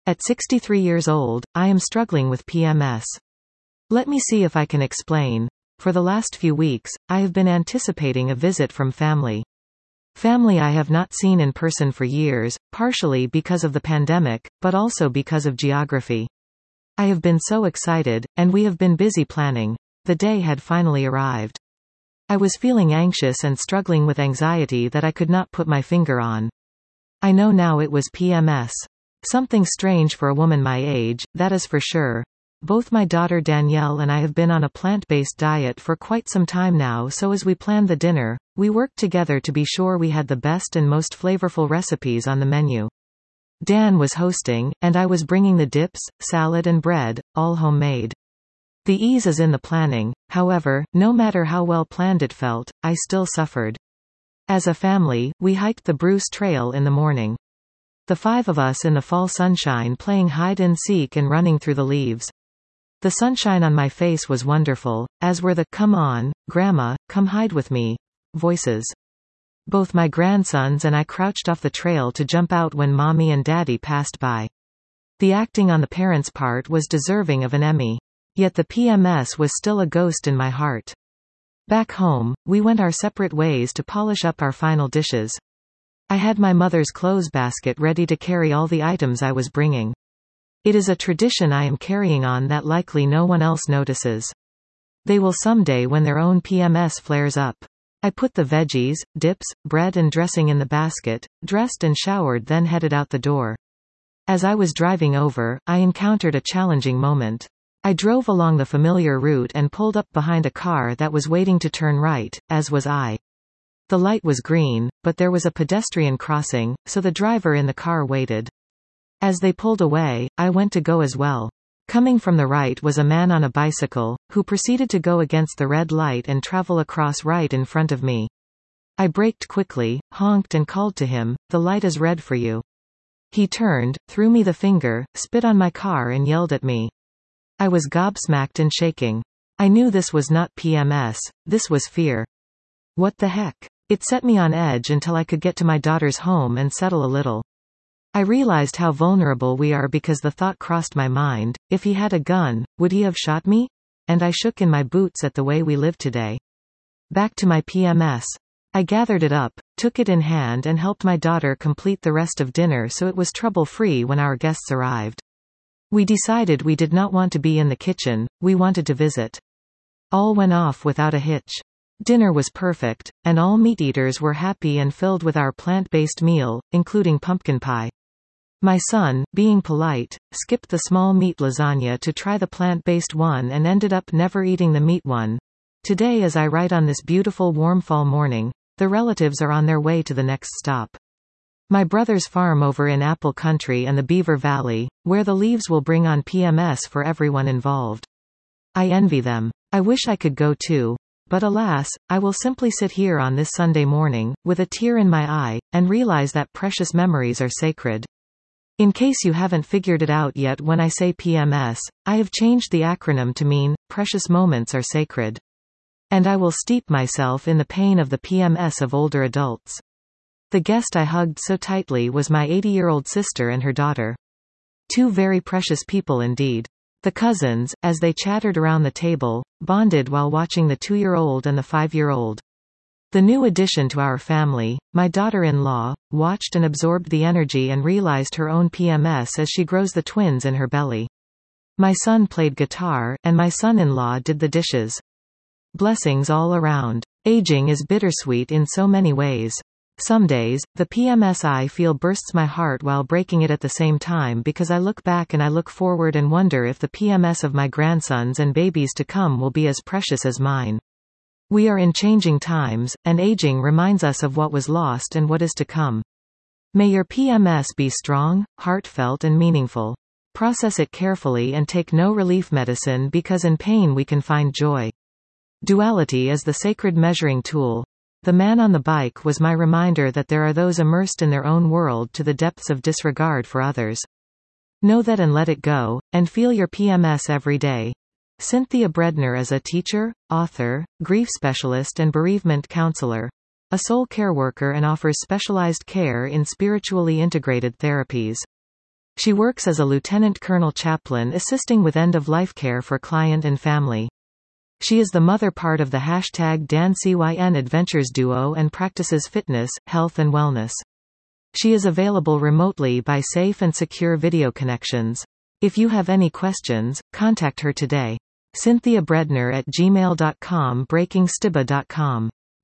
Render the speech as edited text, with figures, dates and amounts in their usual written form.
At 63 years old, I am struggling with PMS. Let me see if I can explain. For the last few weeks, I have been anticipating a visit from family. Family I have not seen in person for years, partially because of the pandemic, but also because of geography. I have been so excited, and we have been busy planning. The day had finally arrived. I was feeling anxious and struggling with anxiety that I could not put my finger on. I know now it was PMS. Something strange for a woman my age, that is for sure. Both my daughter Danielle and I have been on a plant-based diet for quite some time now, so as we planned the dinner, we worked together to be sure we had the best and most flavorful recipes on the menu. Dan was hosting, and I was bringing the dips, salad and bread, all homemade. The ease is in the planning, however, no matter how well planned it felt, I still suffered. As a family, we hiked the Bruce Trail in the morning. The 5 of us in the fall sunshine playing hide and seek and running through the leaves. The sunshine on my face was wonderful, as were the "Come on, Grandma, come hide with me" voices. Both my grandsons and I crouched off the trail to jump out when Mommy and Daddy passed by. The acting on the parents' part was deserving of an Emmy. Yet the PMS was still a ghost in my heart. Back home, we went our separate ways to polish up our final dishes. I had my mother's clothes basket ready to carry all the items I was bringing. It is a tradition I am carrying on that likely no one else notices. They will someday when their own PMS flares up. I put the veggies, dips, bread and dressing in the basket, dressed and showered, then headed out the door. As I was driving over, I encountered a challenging moment. I drove along the familiar route and pulled up behind a car that was waiting to turn right, as was I. The light was green, but there was a pedestrian crossing, so the driver in the car waited. As they pulled away, I went to go as well. Coming from the right was a man on a bicycle, who proceeded to go against the red light and travel across right in front of me. I braked quickly, honked and called to him, "The light is red for you." He turned, threw me the finger, spit on my car and yelled at me. I was gobsmacked and shaking. I knew this was not PMS, this was fear. What the heck? It set me on edge until I could get to my daughter's home and settle a little. I realized how vulnerable we are because the thought crossed my mind, if he had a gun, would he have shot me? And I shook in my boots at the way we live today. Back to my PMS. I gathered it up, took it in hand and helped my daughter complete the rest of dinner so it was trouble-free when our guests arrived. We decided we did not want to be in the kitchen, we wanted to visit. All went off without a hitch. Dinner was perfect, and all meat-eaters were happy and filled with our plant-based meal, including pumpkin pie. My son, being polite, skipped the small meat lasagna to try the plant-based one and ended up never eating the meat one. Today, as I write on this beautiful warm fall morning, the relatives are on their way to the next stop. My brother's farm over in Apple Country and the Beaver Valley, where the leaves will bring on PMS for everyone involved. I envy them. I wish I could go too. But alas, I will simply sit here on this Sunday morning, with a tear in my eye, and realize that precious memories are sacred. In case you haven't figured it out yet, when I say PMS, I have changed the acronym to mean, precious moments are sacred. And I will steep myself in the pain of the PMS of older adults. The guest I hugged so tightly was my 80-year-old sister and her daughter. 2 very precious people indeed. The cousins, as they chattered around the table, bonded while watching the 2-year-old and the 5-year-old. The new addition to our family, my daughter-in-law, watched and absorbed the energy and realized her own PMS as she grows the twins in her belly. My son played guitar, and my son-in-law did the dishes. Blessings all around. Aging is bittersweet in so many ways. Some days, the PMS I feel bursts my heart while breaking it at the same time because I look back and I look forward and wonder if the PMS of my grandsons and babies to come will be as precious as mine. We are in changing times, and aging reminds us of what was lost and what is to come. May your PMS be strong, heartfelt and meaningful. Process it carefully and take no relief medicine because in pain we can find joy. Duality is the sacred measuring tool. The man on the bike was my reminder that there are those immersed in their own world to the depths of disregard for others. Know that and let it go, and feel your PMS every day. Cynthia Bredner is a teacher, author, grief specialist and bereavement counselor, a soul care worker and offers specialized care in spiritually integrated therapies. She works as a lieutenant colonel chaplain assisting with end-of-life care for client and family. She is the mother part of the #DanCYN Adventures duo and practices fitness, health and wellness. She is available remotely by safe and secure video connections. If you have any questions, contact her today. CynthiaBredner@gmail.com breakingstiba.com